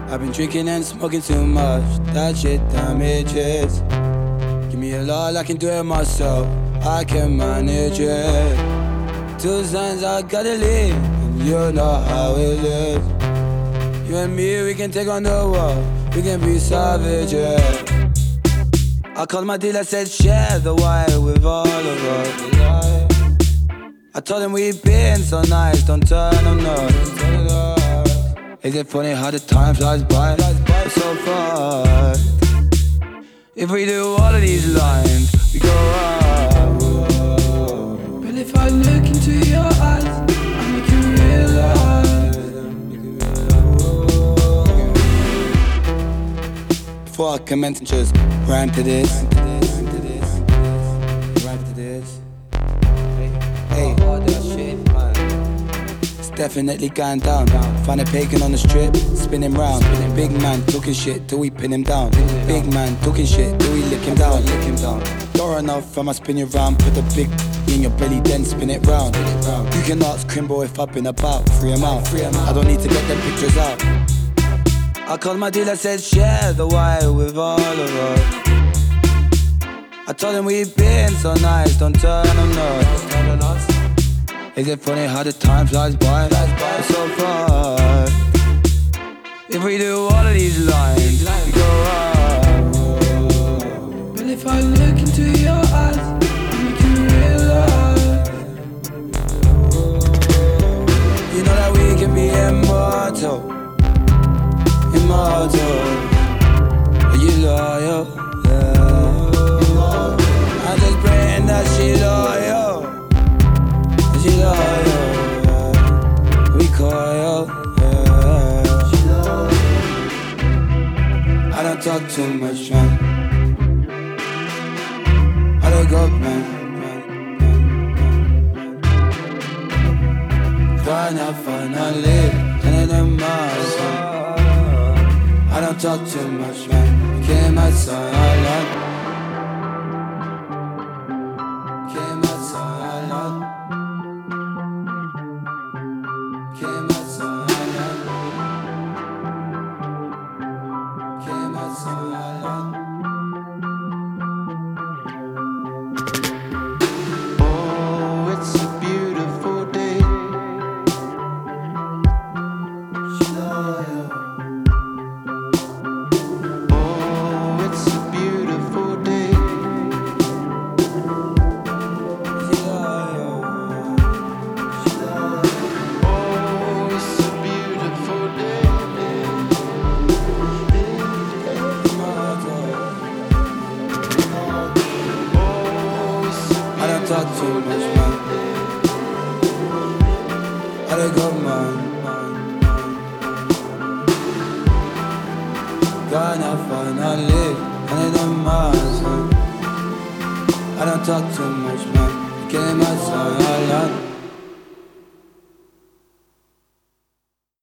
I've been drinking and smoking too much. That shit damages. Give me a lot, I can do it myself. I can manage it. 2 signs I gotta leave, and you know how it is. You and me, we can take on the world. We can be savages. I called my dealer, said share the wire with all of us. I told him we've been so nice, don't turn on us. Is it funny how the time flies by? It's so fast. If we do all of these lines, we go up. But if I look into your eyes, I make you realize. Before I commence, just rhyme to this. Rhyme to this. Hey, it's definitely going down. Find a pagan on the strip, spin him round. Big man talking shit till we pin him down. Big man talking shit till we lick him down. Door enough, I'ma spin you round. Put the big in your belly, then spin it round. You can ask Crimbo if I've been about. Free him out. I don't need to get them pictures out. I called my dealer, said share the wire with all of us. I told him we've been so nice, don't turn on us. Is it funny how the time flies by? It's so fast. If we do all of these lines, we go up. But if I look into your eyes, I make you realize. You know that we can be immortal. Immortal. Are you loyal? Yeah. I'm just praying that she loyal. She loyal, yeah. We coil, yeah. I don't talk too much, man. I don't go, man. Finally, and in the mouth. I don't talk too much, man. Came outside, I love. Came outside, I love. Came outside, I love. Came outside, I love. Oh, it's a beautiful day. She's loyal. Oh, it's a beautiful day. She's loyal. She's loyal. Oh, it's a beautiful day. Immortal. Oh, it's a I don't talk too much, man. I don't go, man. Gonna finally, and in the mouth. I don't talk too much, man. Came outside, I love.